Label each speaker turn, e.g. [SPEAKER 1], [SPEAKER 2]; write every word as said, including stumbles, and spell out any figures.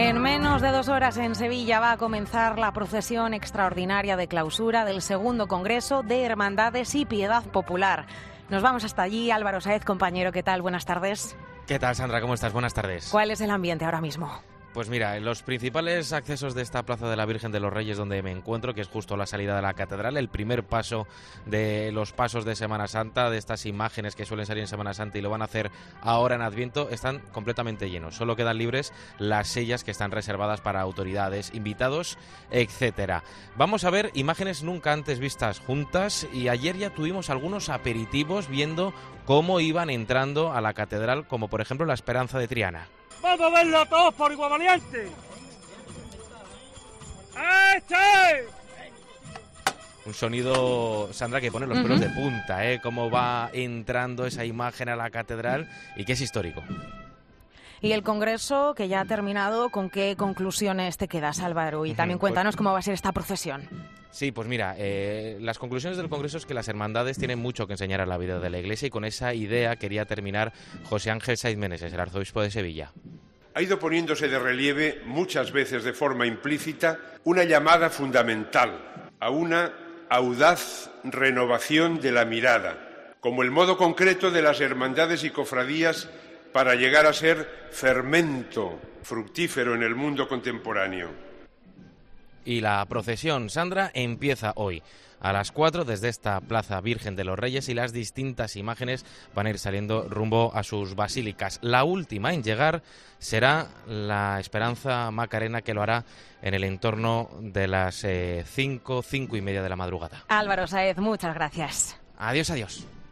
[SPEAKER 1] En menos de dos horas en Sevilla va a comenzar la procesión extraordinaria de clausura del segundo Congreso de Hermandades y Piedad Popular. Nos vamos hasta allí. Álvaro Sáez, compañero, ¿qué tal? Buenas tardes.
[SPEAKER 2] ¿Qué tal, Sandra? ¿Cómo estás? Buenas tardes.
[SPEAKER 1] ¿Cuál es el ambiente ahora mismo?
[SPEAKER 2] Pues mira, en los principales accesos de esta Plaza de la Virgen de los Reyes donde me encuentro, que es justo la salida de la catedral, el primer paso de los pasos de Semana Santa, de estas imágenes que suelen salir en Semana Santa y lo van a hacer ahora en Adviento, están completamente llenos. Solo quedan libres las sillas que están reservadas para autoridades, invitados, etcétera. Vamos a ver imágenes nunca antes vistas juntas y ayer ya tuvimos algunos aperitivos viendo cómo iban entrando a la catedral, como por ejemplo la Esperanza de Triana.
[SPEAKER 3] ¡Vamos a verlo todos por igual valiente! ¡Este!
[SPEAKER 2] Un sonido, Sandra, que pone los pelos uh-huh. de punta, ¿eh? Cómo va entrando esa imagen a la catedral y que es histórico. Y
[SPEAKER 1] el Congreso, que ya ha terminado, ¿con qué conclusiones te quedas, Álvaro? Y también cuéntanos cómo va a ser esta procesión.
[SPEAKER 2] Sí, pues mira, eh, las conclusiones del Congreso es que las hermandades tienen mucho que enseñar a la vida de la Iglesia y con esa idea quería terminar José Ángel Saiz Meneses, el arzobispo de Sevilla.
[SPEAKER 4] Ha ido poniéndose de relieve, muchas veces de forma implícita, una llamada fundamental a una audaz renovación de la mirada, como el modo concreto de las hermandades y cofradías para llegar a ser fermento fructífero en el mundo contemporáneo.
[SPEAKER 2] Y la procesión, Sandra, empieza hoy a las cuatro desde esta Plaza Virgen de los Reyes y las distintas imágenes van a ir saliendo rumbo a sus basílicas. La última en llegar será la Esperanza Macarena, que lo hará en el entorno de las eh, cinco, cinco y media de la madrugada.
[SPEAKER 1] Álvaro Sáez, muchas gracias.
[SPEAKER 2] Adiós, adiós.